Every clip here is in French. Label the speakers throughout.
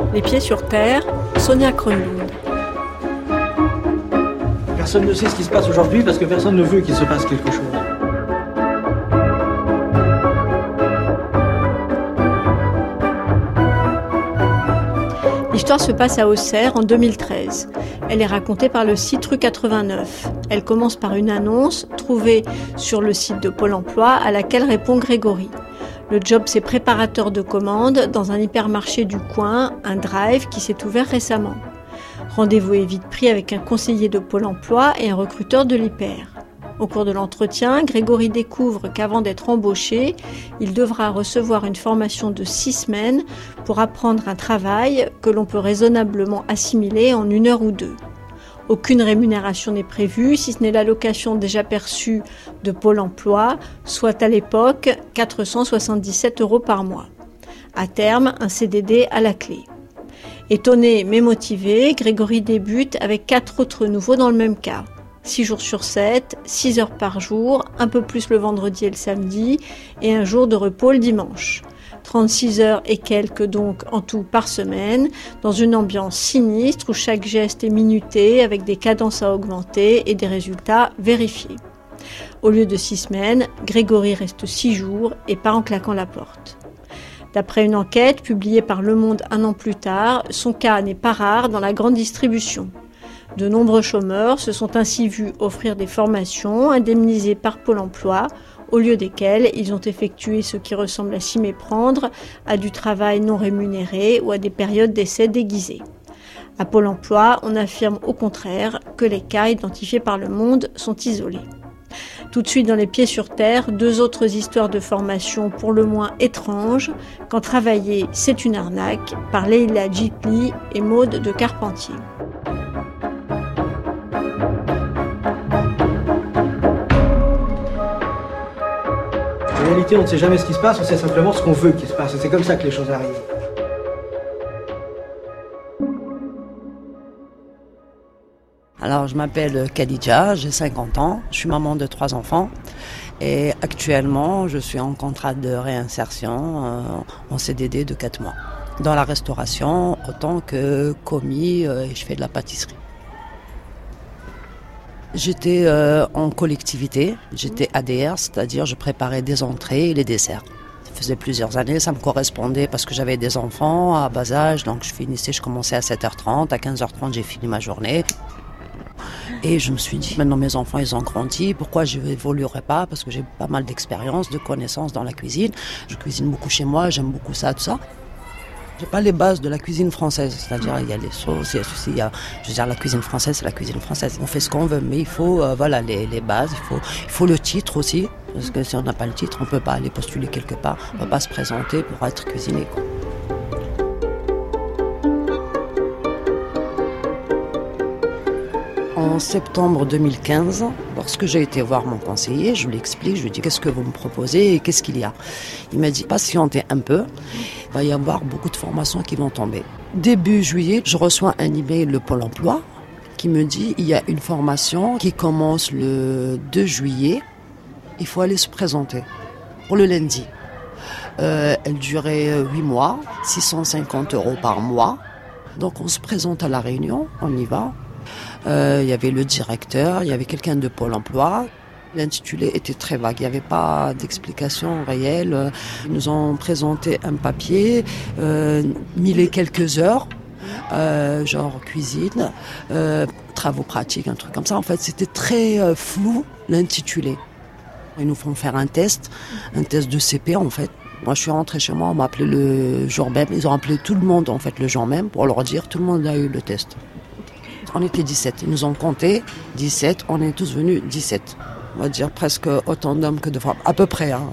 Speaker 1: Les pieds sur terre, Sonia Kronlund.
Speaker 2: Personne ne sait ce qui se passe aujourd'hui parce que personne ne veut qu'il se passe quelque chose.
Speaker 1: L'histoire se passe à Auxerre en 2013. Elle est racontée par le site Rue 89. Elle commence par une annonce trouvée sur le site de Pôle emploi à laquelle répond Grégory. Le job, c'est préparateur de commandes dans un hypermarché du coin, un drive qui s'est ouvert récemment. Rendez-vous est vite pris avec un conseiller de Pôle emploi et un recruteur de l'hyper. Au cours de l'entretien, Grégory découvre qu'avant d'être embauché, il devra recevoir une formation de 6 semaines pour apprendre un travail que l'on peut raisonnablement assimiler en 1 heure ou 2. Aucune rémunération n'est prévue, si ce n'est l'allocation déjà perçue de Pôle emploi, soit à l'époque 477 € par mois. À terme, un CDD à la clé. Étonné mais motivé, Grégory débute avec 4 autres nouveaux dans le même cas. 6 jours sur 7, 6 heures par jour, un peu plus le vendredi et le samedi, et un jour de repos le dimanche. 36 heures et quelques donc en tout par semaine, dans une ambiance sinistre où chaque geste est minuté avec des cadences à augmenter et des résultats vérifiés. Au lieu de 6 semaines, Grégory reste 6 jours et part en claquant la porte. D'après une enquête publiée par Le Monde 1 an plus tard, son cas n'est pas rare dans la grande distribution. De nombreux chômeurs se sont ainsi vus offrir des formations indemnisées par Pôle emploi, au lieu desquelles ils ont effectué ce qui ressemble à s'y méprendre, à du travail non rémunéré ou à des périodes d'essai déguisées. À Pôle emploi, on affirme au contraire que les cas identifiés par Le Monde sont isolés. Tout de suite dans les pieds sur terre, 2 autres histoires de formation pour le moins étranges, quand travailler c'est une arnaque, par Leila Djitli et Maude de Carpentier.
Speaker 2: En réalité, on ne sait jamais ce qui se passe, on sait simplement ce qu'on veut qu'il se passe. Et c'est comme ça que les choses arrivent.
Speaker 3: Alors, je m'appelle Khadija, j'ai 50 ans, je suis maman de 3 enfants. Et actuellement, je suis en contrat de réinsertion en CDD de 4 mois. Dans la restauration, autant que commis, et je fais de la pâtisserie. J'étais en collectivité, j'étais ADR, c'est-à-dire je préparais des entrées et les desserts. Ça faisait plusieurs années, ça me correspondait parce que j'avais des enfants à bas âge, donc je commençais à 7h30, à 15h30 j'ai fini ma journée. Et je me suis dit, maintenant mes enfants ils ont grandi, pourquoi je n'évoluerai pas? Parce que j'ai pas mal d'expérience, de connaissances dans la cuisine. Je cuisine beaucoup chez moi, j'aime beaucoup ça, tout ça. J'ai pas les bases de la cuisine française, c'est-à-dire il y a les sauces, la cuisine française, c'est la cuisine française. On fait ce qu'on veut, mais il faut les bases, il faut le titre aussi, parce que si on n'a pas le titre, on peut pas aller postuler quelque part, on peut pas se présenter pour être cuisinier, quoi. En septembre 2015, lorsque j'ai été voir mon conseiller, je lui explique, je lui dis qu'est-ce que vous me proposez et qu'est-ce qu'il y a. Il m'a dit patientez un peu, il va y avoir beaucoup de formations qui vont tomber. Début juillet, je reçois un email de Pôle emploi qui me dit il y a une formation qui commence le 2 juillet, il faut aller se présenter pour le lundi. Elle durait 8 mois, 650 € par mois. Donc on se présente à la réunion, on y va. Il y avait le directeur, il y avait quelqu'un de Pôle emploi. L'intitulé était très vague, il n'y avait pas d'explication réelle. Ils nous ont présenté un papier, 1000 et quelques heures, genre cuisine, travaux pratiques, un truc comme ça. En fait, c'était très flou l'intitulé. Ils nous font faire un test de CP en fait. Moi, je suis rentrée chez moi, on m'a appelé le jour même. Ils ont appelé tout le monde en fait le jour même pour leur dire tout le monde a eu le test. On était 17, ils nous ont compté 17, on est tous venus 17. On va dire presque autant d'hommes que de femmes, à peu près. Hein.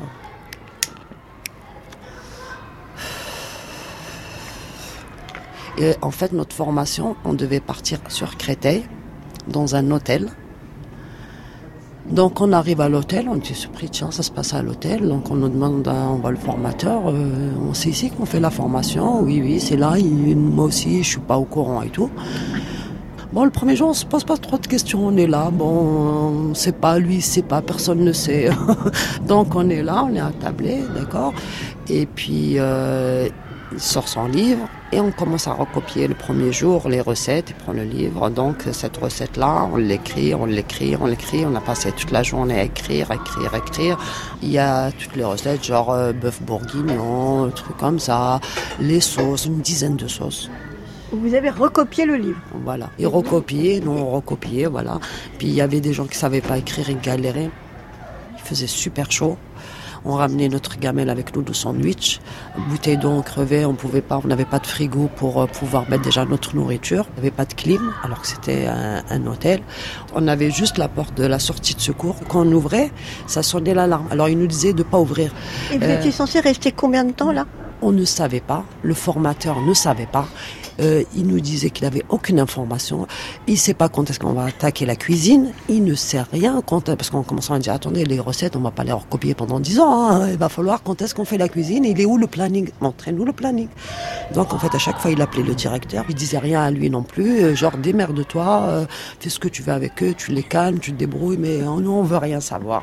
Speaker 3: Et en fait, notre formation, on devait partir sur Créteil, dans un hôtel. Donc on arrive à l'hôtel, on était surpris, tiens, ça se passe à l'hôtel. Donc on nous demande, on voit le formateur, c'est ici qu'on fait la formation, oui, c'est là, moi aussi, je suis pas au courant et tout. Bon, le premier jour, on se pose pas trop de questions. On est là, bon, on sait pas, lui, il sait pas, personne ne sait. Donc, on est là, on est attablé, d'accord. Et puis, Il sort son livre et on commence à recopier le premier jour les recettes. Il prend le livre. Donc cette recette-là, on l'écrit. On a passé toute la journée à écrire. Il y a toutes les recettes, genre bœuf bourguignon, trucs comme ça, les sauces, une dizaine de sauces.
Speaker 1: Vous avez recopié le livre.
Speaker 3: Voilà. Et recopié, voilà. Puis il y avait des gens qui ne savaient pas écrire, ils galéraient. Il faisait super chaud. On ramenait notre gamelle avec nous de sandwich. Bouteille d'eau crevée, on n'avait pas de frigo pour pouvoir mettre déjà notre nourriture. Il n'y avait pas de clim, alors que c'était un hôtel. On avait juste la porte de la sortie de secours. Quand on ouvrait, ça sonnait l'alarme. Alors ils nous disaient de ne pas ouvrir.
Speaker 1: Et vous étiez censé rester combien de temps là ?
Speaker 3: On ne savait pas, le formateur ne savait pas. Il nous disait qu'il n'avait aucune information. Il ne sait pas quand est-ce qu'on va attaquer la cuisine. Il ne sait rien parce qu'on commence à dire attendez, les recettes, on ne va pas les recopier pendant 10 ans. Hein. Il va falloir quand est-ce qu'on fait la cuisine. Il est où le planning ? Montrez-nous le planning. Donc en fait, à chaque fois, il appelait le directeur. Il disait rien à lui non plus. Genre démerde-toi, fais ce que tu veux avec eux, tu les calmes, tu te débrouilles, mais nous, on ne veut rien savoir.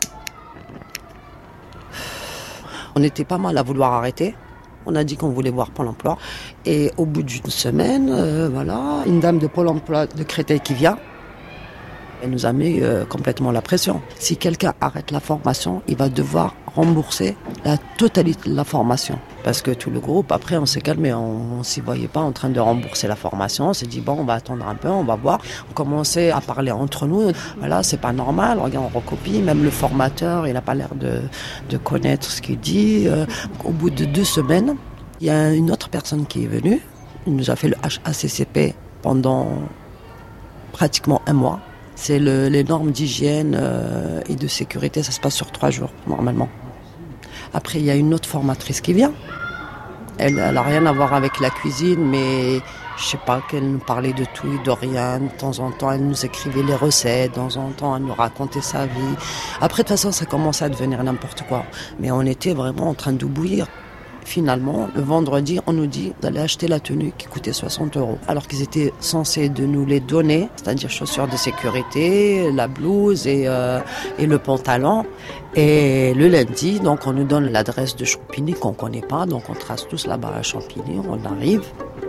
Speaker 3: On était pas mal à vouloir arrêter. On a dit qu'on voulait voir Pôle emploi. Et au bout d'une semaine, une dame de Pôle emploi de Créteil qui vient, elle nous a mis complètement la pression. Si quelqu'un arrête la formation, il va devoir rembourser la totalité de la formation. Parce que tout le groupe, après, on s'est calmé. On ne s'y voyait pas en train de rembourser la formation. On s'est dit, bon, on va attendre un peu, on va voir. On commençait à parler entre nous. Voilà, c'est pas normal. Regarde, on recopie. Même le formateur, il n'a pas l'air de connaître ce qu'il dit. Au bout de 2 semaines, il y a une autre personne qui est venue. Il nous a fait le HACCP pendant pratiquement 1 mois. C'est les normes d'hygiène et de sécurité. Ça se passe sur 3 jours, normalement. Après, il y a une autre formatrice qui vient. Elle n'a rien à voir avec la cuisine, mais je sais pas, qu'elle nous parlait de tout et de rien. De temps en temps, elle nous écrivait les recettes. De temps en temps, elle nous racontait sa vie. Après, de toute façon, ça commençait à devenir n'importe quoi. Mais on était vraiment en train de bouillir. Finalement, le vendredi, on nous dit d'aller acheter la tenue qui coûtait 60 €. Alors qu'ils étaient censés de nous les donner, c'est-à-dire chaussures de sécurité, la blouse et le pantalon. Et le lundi, donc on nous donne l'adresse de Champigny qu'on ne connaît pas. Donc on trace tous là-bas à Champigny, on arrive.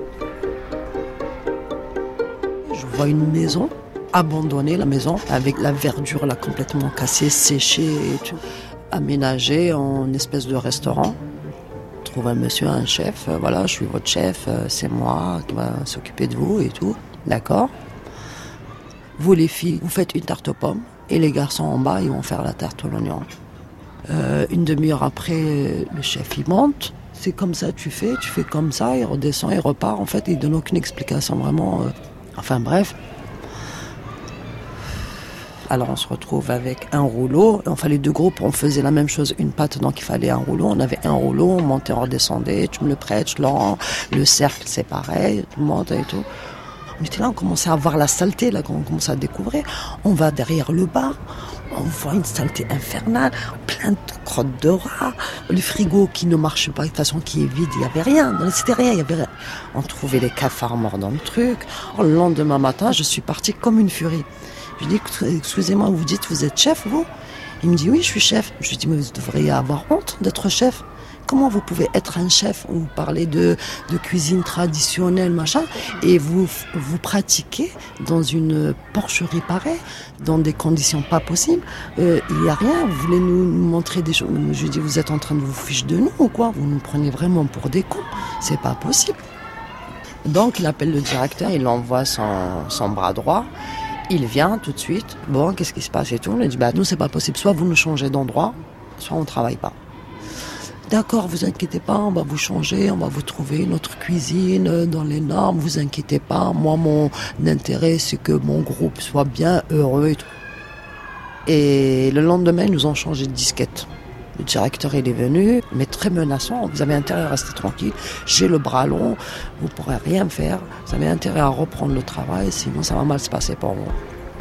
Speaker 3: Je vois une maison abandonnée, la maison, avec la verdure là complètement cassée, séchée et tout, aménagée en espèce de restaurant. Trouve un monsieur, un chef, voilà, je suis votre chef, c'est moi qui va s'occuper de vous et tout, d'accord. Vous les filles, vous faites une tarte aux pommes et les garçons en bas, ils vont faire la tarte aux oignons. Une demi-heure après, le chef il monte, c'est comme ça tu fais comme ça, il redescend, il repart, en fait il donne aucune explication vraiment, enfin bref. Alors on se retrouve avec un rouleau. Enfin les 2 groupes, on faisait la même chose, une pâte, donc il fallait un rouleau. On avait un rouleau, on montait, on redescendait, tu me le prêtes, je le rends. Le cercle c'est pareil, tout le monde et tout. On était là, on commençait à voir la saleté, là, quand on commençait à découvrir. On va derrière le bar, on voit une saleté infernale, plein de crottes de rats, le frigo qui ne marche pas, de toute façon qui est vide, il n'y avait rien, c'était rien, il y avait rien. On trouvait les cafards morts dans le truc. Le lendemain matin, je suis partie comme une furie. Je lui dis, excusez-moi, vous dites, vous êtes chef, vous ? Il me dit, oui, je suis chef. Je lui dis, mais vous devriez avoir honte d'être chef. Comment vous pouvez être un chef ? Vous parlez de cuisine traditionnelle, machin, et vous pratiquez dans une porcherie pareille, dans des conditions pas possibles. Il n'y a rien, vous voulez nous montrer des choses. Je lui dis, vous êtes en train de vous ficher de nous ou quoi ? Vous nous prenez vraiment pour des cons. C'est pas possible. Donc, il appelle le directeur, il envoie son bras droit. Il vient tout de suite. Bon, qu'est-ce qui se passe et tout. On lui dit, nous, c'est pas possible. Soit vous nous changez d'endroit, soit on travaille pas. D'accord, vous inquiétez pas, on va vous changer, on va vous trouver une autre cuisine dans les normes, vous inquiétez pas. Moi, mon intérêt, c'est que mon groupe soit bien heureux et tout. Et le lendemain, ils nous ont changé de disquette. Le directeur, il est venu, mais très menaçant. Vous avez intérêt à rester tranquille. J'ai le bras long, vous pourrez rien faire. Vous avez intérêt à reprendre le travail, sinon ça va mal se passer pour vous.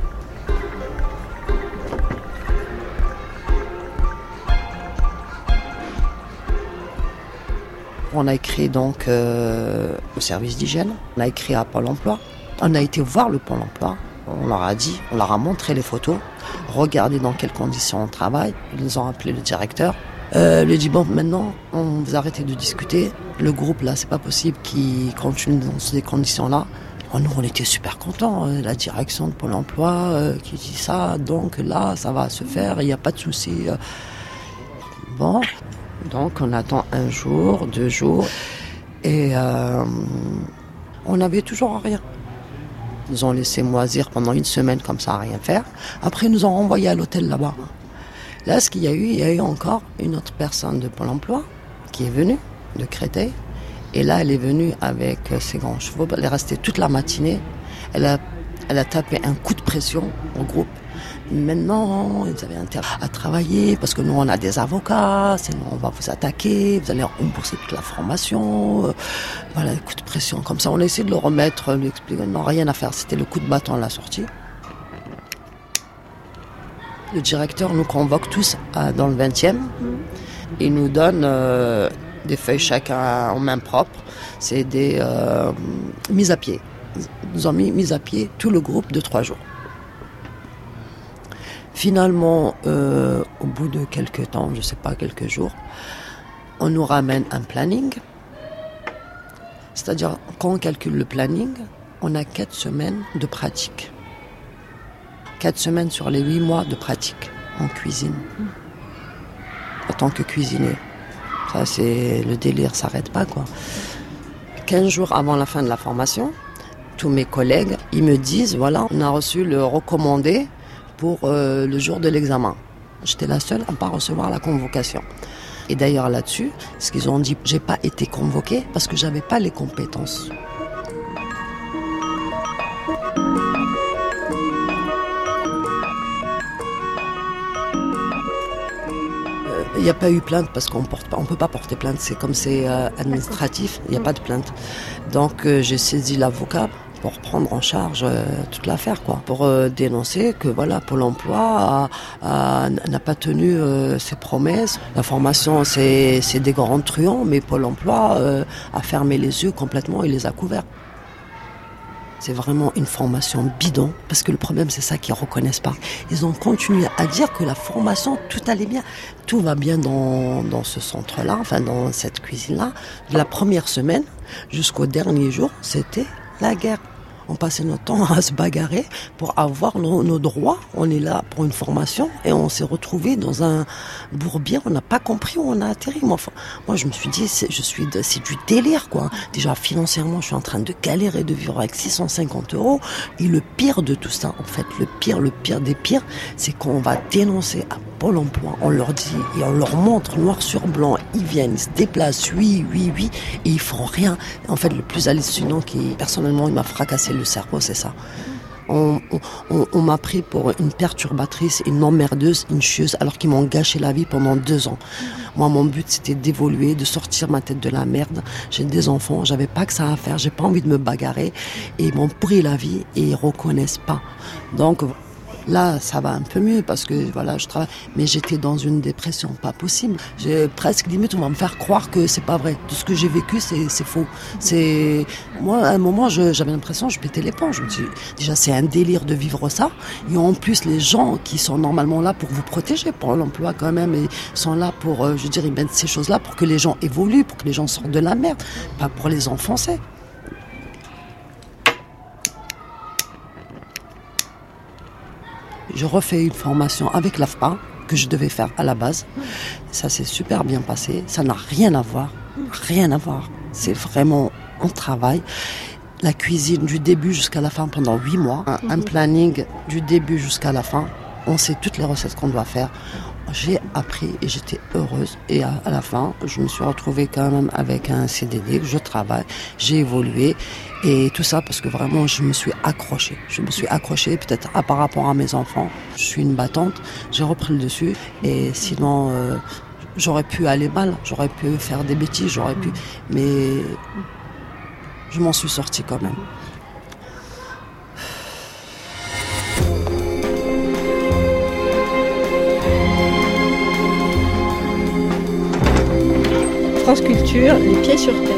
Speaker 3: On a écrit donc au service d'hygiène, on a écrit à Pôle emploi, on a été voir le Pôle emploi, on leur a dit, on leur a montré les photos, regardez dans quelles conditions on travaille, ils nous ont appelé le directeur, Lui dit bon, maintenant on vous arrêtez de discuter. Le groupe là, c'est pas possible qu'il continue dans ces conditions-là. Nous, on était super contents. La direction de Pôle emploi qui dit ça, donc là, ça va se faire, il n'y a pas de souci. Bon, donc on attend 1 jour, 2 jours, et on n'avait toujours rien. Ils nous ont laissé moisir pendant 1 semaine comme ça, à rien faire. Après, ils nous ont renvoyés à l'hôtel là-bas. Là, ce qu'il y a eu encore une autre personne de Pôle emploi qui est venue de Créteil. Et là, elle est venue avec ses grands chevaux. Elle est restée toute la matinée. Elle a tapé un coup de pression au groupe. Maintenant, ils avaient intérêt à travailler parce que nous, on a des avocats. Sinon, on va vous attaquer. Vous allez rembourser toute la formation. Voilà, coup de pression comme ça. On a essayé de le remettre, lui expliquer. Non, rien à faire. C'était le coup de bâton à la sortie. Le directeur nous convoque tous dans le 20e. Il nous donne des feuilles chacun en main propre. C'est des mises à pied. Ils nous ont mis à pied tout le groupe de 3 jours. Finalement, au bout de quelques temps, je ne sais pas, quelques jours, on nous ramène un planning. C'est-à-dire, quand on calcule le planning, on a 4 semaines de pratique. 4 semaines sur les 8 mois de pratique en cuisine. En tant que cuisinier. Ça, c'est le délire, ça s'arrête pas, quoi. 15 jours avant la fin de la formation, tous mes collègues, ils me disent, voilà, on a reçu le recommandé pour le jour de l'examen. J'étais la seule à ne pas recevoir la convocation. Et d'ailleurs, là-dessus, ce qu'ils ont dit, j'ai pas été convoquée parce que j'avais pas les compétences. Il n'y a pas eu plainte parce qu'on ne peut pas porter plainte, c'est comme c'est administratif, il n'y a pas de plainte. Donc j'ai saisi l'avocat pour prendre en charge toute l'affaire, quoi, pour dénoncer que voilà, Pôle emploi n'a pas tenu ses promesses. La formation, c'est des grands truands, mais Pôle emploi a fermé les yeux complètement et les a couverts. C'est vraiment une formation bidon, parce que le problème, c'est ça qu'ils ne reconnaissent pas. Ils ont continué à dire que la formation, tout allait bien. Tout va bien dans ce centre-là, enfin dans cette cuisine-là. De la première semaine jusqu'au dernier jour, c'était la guerre. On passait notre temps à se bagarrer pour avoir nos droits. On est là pour une formation et on s'est retrouvés dans un bourbier. On n'a pas compris où on a atterri. Moi, je me suis dit, c'est du délire, quoi. Déjà, financièrement, je suis en train de galérer, de vivre avec 650 €. Et le pire de tout ça, en fait, le pire des pires, c'est qu'on va dénoncer à Pôle emploi. On leur dit et on leur montre noir sur blanc. Ils viennent, ils se déplacent, oui, et ils font rien. En fait, le plus hallucinant qui, personnellement, il m'a fracassé le cerveau, c'est ça. On m'a pris pour une perturbatrice, une emmerdeuse, une chieuse, alors qu'ils m'ont gâché la vie pendant 2 ans. Moi, mon but, c'était d'évoluer, de sortir ma tête de la merde. J'ai des enfants, j'avais pas que ça à faire, j'ai pas envie de me bagarrer. Et ils m'ont pris la vie et ils reconnaissent pas. Donc, là, ça va un peu mieux parce que voilà, je travaille. Mais j'étais dans une dépression pas possible. J'ai presque limite, on va me faire croire que c'est pas vrai. Tout ce que j'ai vécu, c'est faux. Moi, à un moment, j'avais l'impression, je pétais les plombs. Je me dis, déjà, c'est un délire de vivre ça. Et en plus, les gens qui sont normalement là pour vous protéger, pour l'emploi quand même, ils sont là pour, ils mettent ces choses-là pour que les gens évoluent, pour que les gens sortent de la merde, pas pour les enfoncer. Je refais une formation avec l'AFPA que je devais faire à la base. Ça s'est super bien passé. Ça n'a rien à voir. C'est vraiment un travail. La cuisine du début jusqu'à la fin pendant 8 mois. Un planning du début jusqu'à la fin. On sait toutes les recettes qu'on doit faire. J'ai appris et j'étais heureuse. Et à la fin, je me suis retrouvée quand même avec un CDD. Je travaille, j'ai évolué. Et tout ça parce que vraiment, je me suis accrochée. Peut-être par rapport à mes enfants. Je suis une battante. J'ai repris le dessus. Et sinon, j'aurais pu aller mal. J'aurais pu faire des bêtises. Mais je m'en suis sortie quand même.
Speaker 1: France Culture, les pieds sur terre.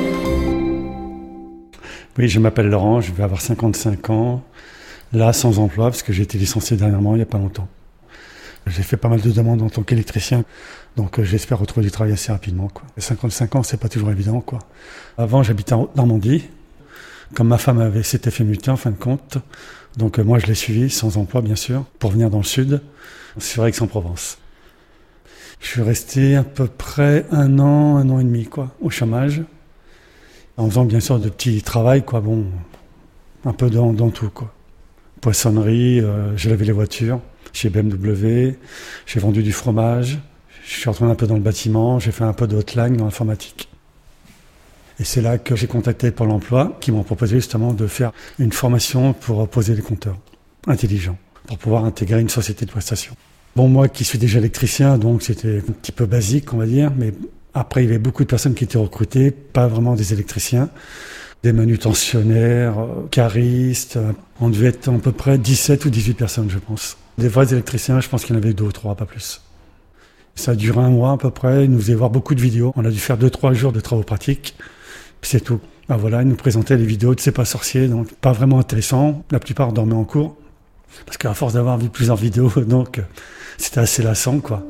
Speaker 4: Oui, je m'appelle Laurent, je vais avoir 55 ans, là sans emploi parce que j'ai été licencié dernièrement, il n'y a pas longtemps. J'ai fait pas mal de demandes en tant qu'électricien, donc j'espère retrouver du travail assez rapidement, quoi. 55 ans, c'est pas toujours évident, quoi. Avant, j'habitais en Normandie. Comme ma femme s'était fait muter en fin de compte, donc moi je l'ai suivi, sans emploi bien sûr, pour venir dans le sud, sur Aix-en-Provence. Je suis resté à peu près un an et demi, quoi, au chômage, en faisant bien sûr de petits travails, quoi, bon, un peu dans tout, quoi. Poissonnerie, j'ai lavé les voitures chez BMW, j'ai vendu du fromage, je suis retourné un peu dans le bâtiment, j'ai fait un peu de hotline dans l'informatique. Et c'est là que j'ai contacté Pôle emploi, qui m'ont proposé justement de faire une formation pour poser les compteurs intelligents, pour pouvoir intégrer une société de prestation. Bon, moi qui suis déjà électricien, donc c'était un petit peu basique, on va dire, mais après il y avait beaucoup de personnes qui étaient recrutées, pas vraiment des électriciens, des manutentionnaires, caristes. On devait être à peu près 17 ou 18 personnes, je pense. Des vrais électriciens, je pense qu'il y en avait 2 ou 3, pas plus. Ça a duré un mois à peu près, ils nous faisaient voir beaucoup de vidéos. On a dû faire 2-3 jours de travaux pratiques. Puis c'est tout. Ben voilà, ils nous présentaient les vidéos de C'est pas sorcier, donc pas vraiment intéressant. La plupart dormaient en cours, parce qu'à force d'avoir vu plusieurs vidéos, donc c'était assez lassant, quoi.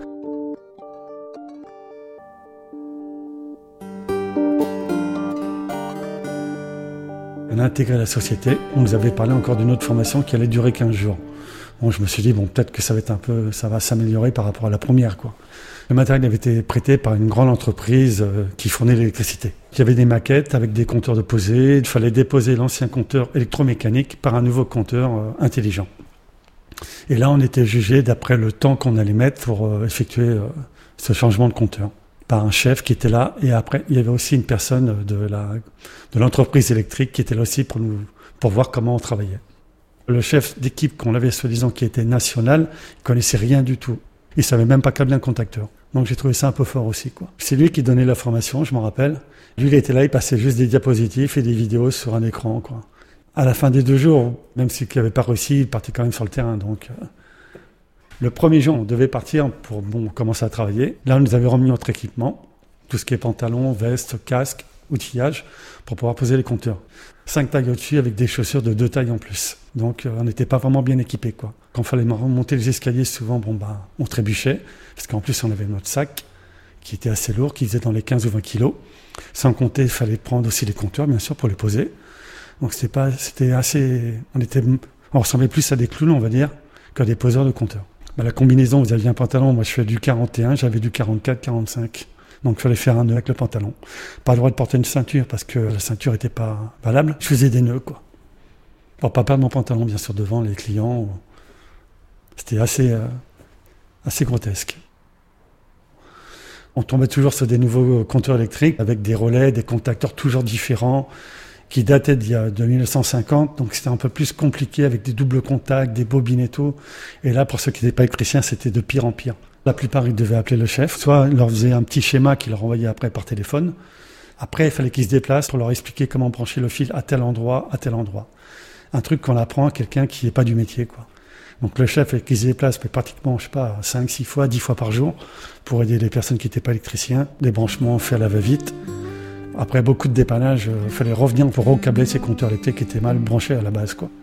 Speaker 4: On a intégré la société, on nous avait parlé encore d'une autre formation qui allait durer 15 jours. Bon, je me suis dit, bon, peut-être que ça va s'améliorer par rapport à la première, quoi. Le matériel avait été prêté par une grande entreprise qui fournait l'électricité. Il y avait des maquettes avec des compteurs de posée. Il fallait déposer l'ancien compteur électromécanique par un nouveau compteur intelligent. Et là, on était jugé d'après le temps qu'on allait mettre pour effectuer ce changement de compteur par un chef qui était là. Et après, il y avait aussi une personne de l'entreprise électrique qui était là aussi pour voir comment on travaillait. Le chef d'équipe qu'on avait soi-disant qui était national, il connaissait rien du tout. Il savait même pas câbler un contacteur. Donc j'ai trouvé ça un peu fort aussi, quoi. C'est lui qui donnait la formation, je m'en rappelle. Lui, il était là, il passait juste des diapositives et des vidéos sur un écran, quoi. À la fin des 2 jours, même s'il n'avait pas réussi, il partait quand même sur le terrain. Donc le premier jour, on devait partir pour commencer à travailler. Là, on nous avait remis notre équipement, tout ce qui est pantalon, veste, casque, outillage, pour pouvoir poser les compteurs. 5 tailles au-dessus avec des chaussures de 2 tailles en plus. Donc on n'était pas vraiment bien équipés, quoi. Quand il fallait remonter les escaliers, souvent on trébuchait, parce qu'en plus on avait notre sac qui était assez lourd, qui faisait dans les 15 ou 20 kilos. Sans compter, il fallait prendre aussi les compteurs, bien sûr, pour les poser. Donc c'était assez... On ressemblait plus à des clowns, on va dire, qu'à des poseurs de compteurs. La combinaison, vous aviez un pantalon, moi je fais du 41, j'avais du 44, 45. Donc il fallait faire un nœud avec le pantalon. Pas le droit de porter une ceinture parce que la ceinture n'était pas valable. Je faisais des nœuds, quoi. Pour pas perdre mon pantalon, bien sûr, devant les clients. C'était assez grotesque. On tombait toujours sur des nouveaux compteurs électriques avec des relais, des contacteurs toujours différents qui dataient de 1950. Donc c'était un peu plus compliqué avec des doubles contacts, des bobines et tout. Et là, pour ceux qui n'étaient pas électriciens, c'était de pire en pire. La plupart, ils devaient appeler le chef. Soit ils leur faisaient un petit schéma qu'ils leur envoyaient après par téléphone. Après, il fallait qu'ils se déplacent pour leur expliquer comment brancher le fil à tel endroit, à tel endroit. Un truc qu'on apprend à quelqu'un qui n'est pas du métier, quoi. Donc le chef, qui se déplace pratiquement, 5, 6 fois, 10 fois par jour pour aider les personnes qui n'étaient pas électriciens. Les branchements faits à la va-vite. Après beaucoup de dépannage, il fallait revenir pour recabler ces compteurs électriques qui étaient mal branchés à la base, quoi.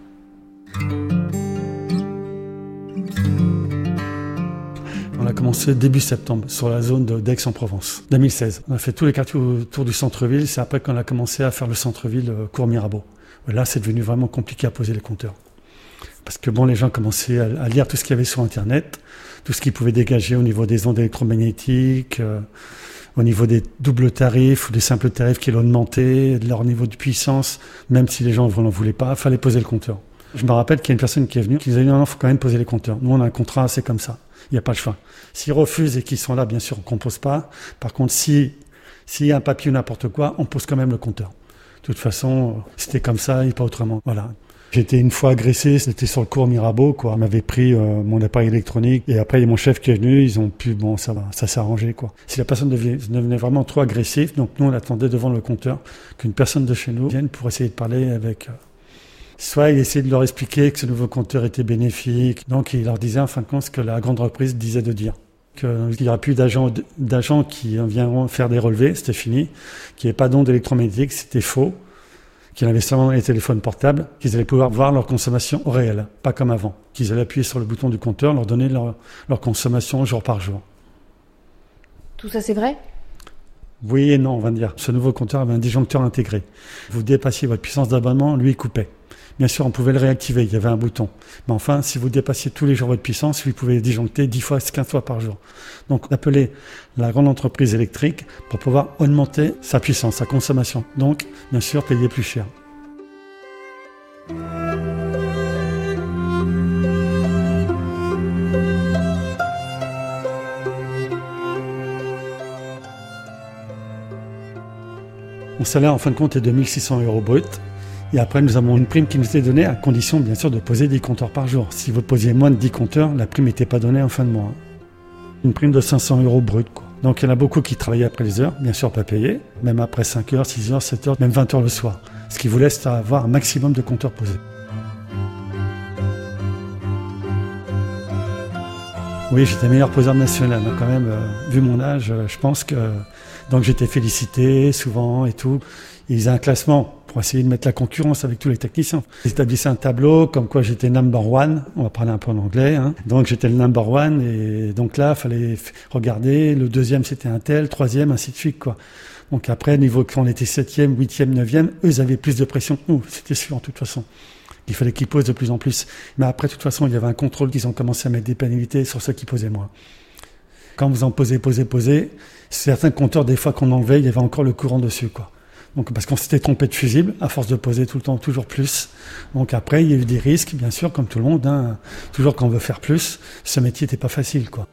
Speaker 4: On a commencé début septembre sur la zone d'Aix-en-Provence, 2016. On a fait tous les quartiers autour du centre-ville. C'est après qu'on a commencé à faire le centre-ville Cours Mirabeau. Là, c'est devenu vraiment compliqué à poser les compteurs. Parce que les gens commençaient à lire tout ce qu'il y avait sur Internet, tout ce qu'ils pouvaient dégager au niveau des ondes électromagnétiques, au niveau des doubles tarifs ou des simples tarifs qui l'ont augmenté, de leur niveau de puissance, même si les gens n'en voulaient pas, il fallait poser le compteur. Je me rappelle qu'il y a une personne qui est venue, qui nous a dit non, il faut quand même poser les compteurs. Nous, on a un contrat, c'est comme ça. Il n'y a pas le choix. S'ils refusent et qu'ils sont là, bien sûr, on ne compose pas. Par contre, s'il y a un papier ou n'importe quoi, on pose quand même le compteur. De toute façon, c'était comme ça et pas autrement. Voilà. J'ai été une fois agressé, c'était sur le cours Mirabeau, quoi. On m'avait pris mon appareil électronique et après il y a mon chef qui est venu, ils ont pu, ça va, ça s'est arrangé, quoi. Si la personne devenait vraiment trop agressive, donc nous on attendait devant le compteur qu'une personne de chez nous vienne pour essayer de parler avec... Soit il essayait de leur expliquer que ce nouveau compteur était bénéfique, donc il leur disait en fin de compte ce que la grande reprise disait de dire. Qu'il n'y aura plus d'agents qui viendront faire des relevés, c'était fini, qu'il n'y ait pas d'ondes électromagnétiques, c'était faux. qu'ils avaient seulement les téléphones portables, qu'ils allaient pouvoir voir leur consommation au réel, pas comme avant. Qu'ils allaient appuyer sur le bouton du compteur, leur donner leur consommation jour par jour.
Speaker 5: Tout ça, c'est vrai ?
Speaker 4: Oui et non, on va dire. Ce nouveau compteur avait un disjoncteur intégré. Vous dépassiez votre puissance d'abonnement, lui, il coupait. Bien sûr, on pouvait le réactiver, il y avait un bouton. Mais enfin, si vous dépassiez tous les jours votre puissance, vous pouvez disjoncter 10 fois, 15 fois par jour. Donc, on appelait la grande entreprise électrique pour pouvoir augmenter sa puissance, sa consommation. Donc, bien sûr, payer plus cher. Mon salaire, en fin de compte, est de 1 600 € brut. Et après, nous avons une prime qui nous est donnée à condition, bien sûr, de poser 10 compteurs par jour. Si vous posiez moins de 10 compteurs, la prime n'était pas donnée en fin de mois. Une prime de 500 € brut, quoi. Donc, il y en a beaucoup qui travaillaient après les heures, bien sûr pas payés, même après 5 heures, 6 heures, 7 heures, même 20 heures le soir. Ce qui vous laisse avoir un maximum de compteurs posés. Oui, j'étais meilleur poseur national, quand même. Vu mon âge, je pense que... Donc, j'étais félicité souvent et tout. Ils faisaient un classement pour essayer de mettre la concurrence avec tous les techniciens. Ils établissaient un tableau comme quoi j'étais number one. On va parler un peu en anglais. Donc j'étais le number one et donc là, il fallait regarder. Le deuxième, c'était un tel, troisième, ainsi de suite, quoi. Donc après, niveau quand on était 7e, 8e, 9e, eux, ils avaient plus de pression que nous. C'était sûr, de toute façon. Il fallait qu'ils posent de plus en plus. Mais après, de toute façon, il y avait un contrôle qu'ils ont commencé à mettre des pénalités sur ceux qui posaient moins. Quand vous en posez, certains compteurs, des fois qu'on enlevait, il y avait encore le courant dessus, quoi. Donc, parce qu'on s'était trompé de fusible, à force de poser tout le temps, toujours plus. Donc après, il y a eu des risques, bien sûr, comme tout le monde, Toujours quand on veut faire plus, ce métier n'était pas facile, quoi.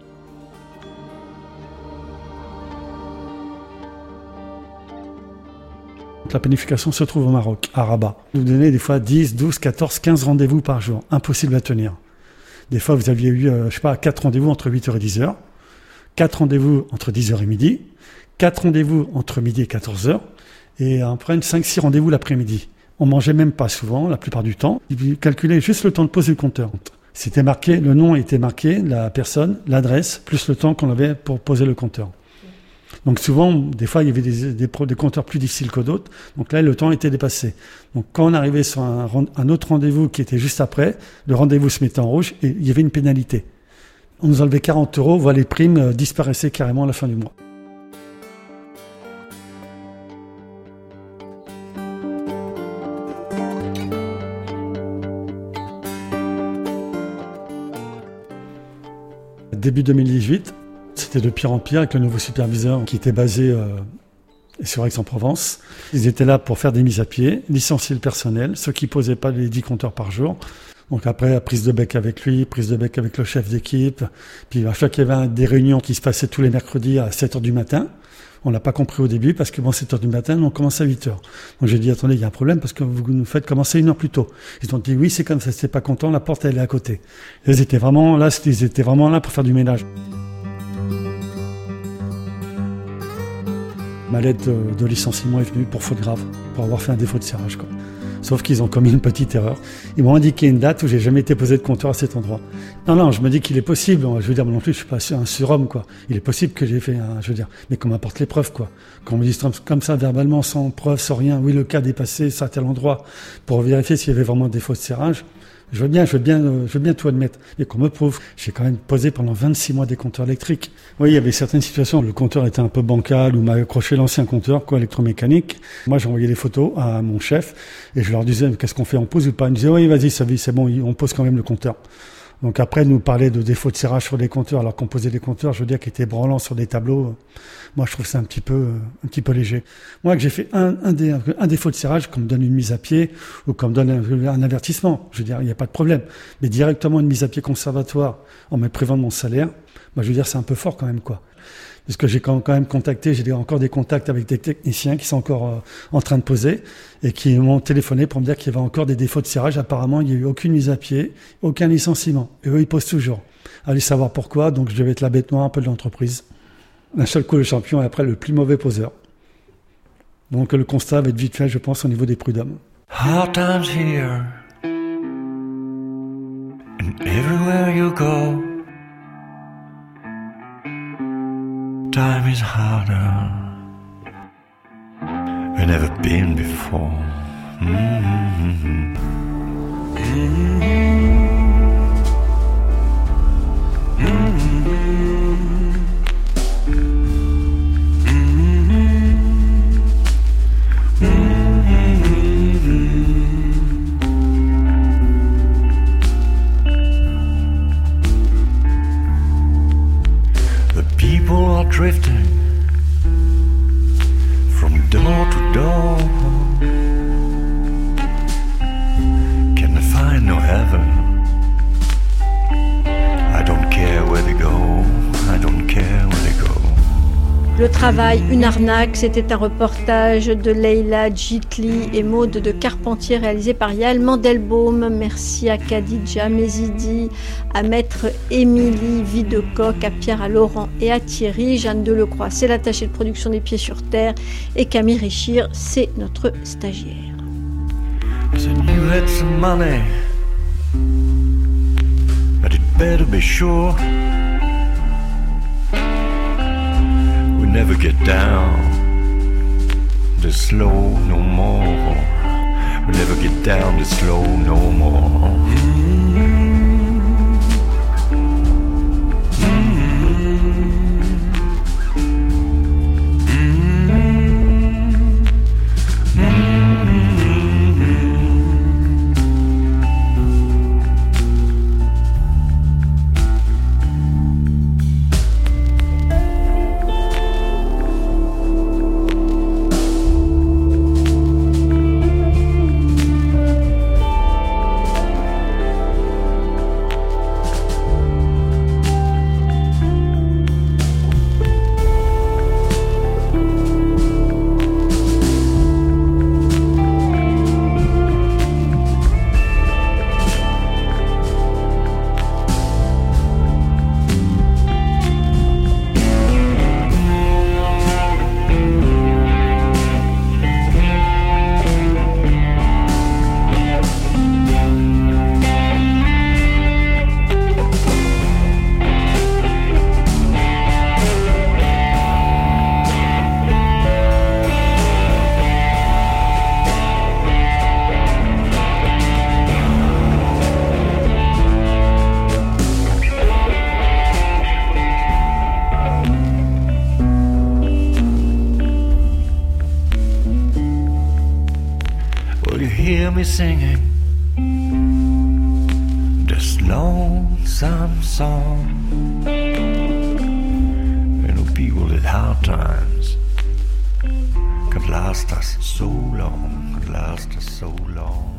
Speaker 4: La planification se trouve au Maroc, à Rabat. Vous donnez des fois 10, 12, 14, 15 rendez-vous par jour. Impossible à tenir. Des fois, vous aviez eu, 4 rendez-vous entre 8h et 10h, 4 rendez-vous entre 10h et midi, 4 rendez-vous entre midi et 14h, et après 5-6 rendez-vous l'après-midi. On mangeait même pas souvent, la plupart du temps. Ils calculaient juste le temps de pose du compteur. C'était marqué, le nom était marqué, la personne, l'adresse, plus le temps qu'on avait pour poser le compteur. Donc souvent, des fois, il y avait des compteurs plus difficiles que d'autres. Donc là, le temps était dépassé. Donc quand on arrivait sur un autre rendez-vous qui était juste après, le rendez-vous se mettait en rouge et il y avait une pénalité. On nous enlevait 40 €, voilà, les primes disparaissaient carrément à la fin du mois. Début 2018, c'était de pire en pire avec le nouveau superviseur qui était basé sur Aix-en-Provence. Ils étaient là pour faire des mises à pied, licencier le personnel, ceux qui posaient pas les 10 compteurs par jour. Donc après, prise de bec avec lui, prise de bec avec le chef d'équipe. Puis à chaque fois qu'il y avait des réunions qui se passaient tous les mercredis à 7h du matin. On l'a pas compris au début parce que 7h du matin, on commence à 8h. Donc j'ai dit, attendez, il y a un problème parce que vous nous faites commencer 1 heure plus tôt. Ils ont dit, oui, c'est comme ça, c'était pas content, la porte, elle est à côté. Ils étaient vraiment là pour faire du ménage. Ma lettre de licenciement est venue pour faute grave, pour avoir fait un défaut de serrage, quoi. Sauf qu'ils ont commis une petite erreur. Ils m'ont indiqué une date où j'ai jamais été posé de compteur à cet endroit. Non, je me dis qu'il est possible. Je veux dire, moi non plus, je suis pas un surhomme, quoi. Il est possible que j'ai fait mais qu'on m'apporte les preuves, quoi. Qu'on me dise comme ça, verbalement, sans preuve, sans rien, oui, le cas est passé, ça à tel endroit, pour vérifier s'il y avait vraiment des défaut de serrage. Je veux bien tout admettre. Mais qu'on me prouve. J'ai quand même posé pendant 26 mois des compteurs électriques. Oui, il y avait certaines situations où le compteur était un peu bancal, ou m'a accroché l'ancien compteur, électromécanique. Moi, j'envoyais des photos à mon chef, et je leur disais, qu'est-ce qu'on fait, on pose ou pas? Ils me disaient, oui, vas-y, c'est bon, on pose quand même le compteur. Donc après, nous parler de défauts de serrage sur des compteurs, alors qu'on posait des compteurs, je veux dire, qui étaient branlants sur des tableaux. Moi, je trouve ça un petit peu léger. Moi, que j'ai fait un défaut de serrage, qu'on me donne une mise à pied, ou qu'on me donne un avertissement. Je veux dire, il n'y a pas de problème. Mais directement une mise à pied conservatoire, en me privant de mon salaire, moi, je veux dire, c'est un peu fort quand même, quoi. Parce que j'ai quand même contacté, j'ai encore des contacts avec des techniciens qui sont encore en train de poser et qui m'ont téléphoné pour me dire qu'il y avait encore des défauts de serrage. Apparemment, il n'y a eu aucune mise à pied, aucun licenciement. Et eux, ils posent toujours. Allez savoir pourquoi, donc je devais être la bête noire un peu de l'entreprise. D'un seul coup, le champion est après le plus mauvais poseur. Donc le constat va être vite fait, je pense, au niveau des prud'hommes.
Speaker 6: Hard times here and everywhere you go. Time is harder than ever been before. Drifting from door to door, can I find no heaven? I don't care where they go, I don't care where they go.
Speaker 1: Le travail, une arnaque, c'était un reportage de Leila Djitli et Maude de Carpentier réalisé par Yael Mandelbaum. Merci à Khadija Mezidi, à Maître Émilie Videcoq, à Pierre, à Laurent et à Thierry. Jeanne Delecroix, c'est l'attachée de production des Pieds sur Terre et Camille Richir, c'est notre stagiaire.
Speaker 6: So you had some money, but it better be sure we never get down this slow no more. We never get down this slow no more. Hear me singing this lonesome song. You know, people at hard times could last us so long, could last us so long.